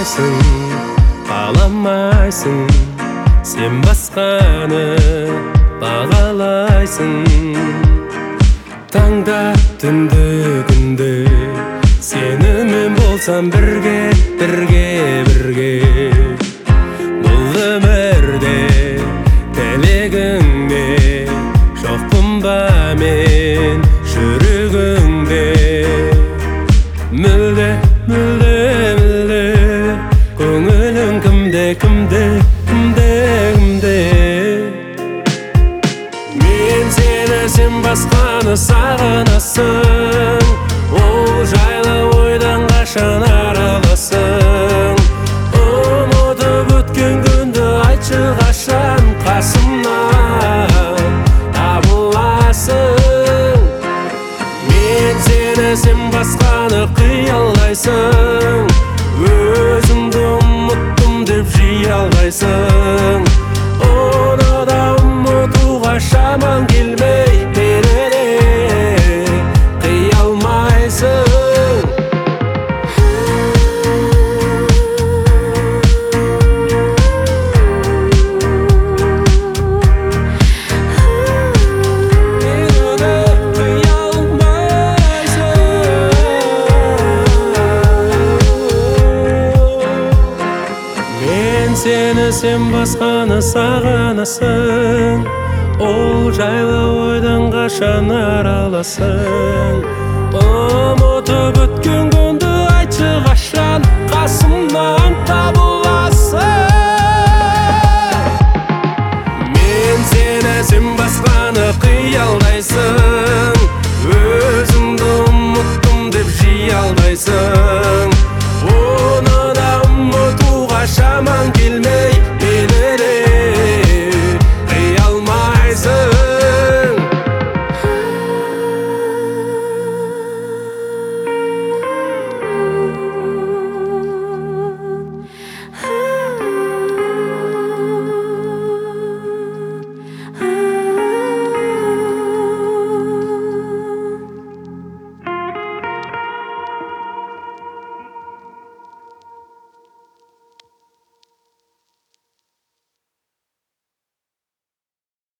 Қаламайсың, сен басқаны бағалайсың. Таңда, түнде, күнде сенімен болсам бірге, бірге бұл өмірде тілегіңде жоқпын ба мен жүрегіңде. Мүлде көңілің кімде мен сені, сен басқаны сағынасың. Ол жайлы ойдан қашан арыласың? Ұмытып өткен күнді айтшы, қашан қасымнан табыласың? Мен сені, сен басқаны қиялдайсың. Өзіңді ұмыттым деп жиі алғайсың. Оны да ұмытуға шаман келмей, мені де қия алмайсың. Сені, сен басқаны сағынасың. Ол жайлы ойдан қашан араласың? Ұмытып өткен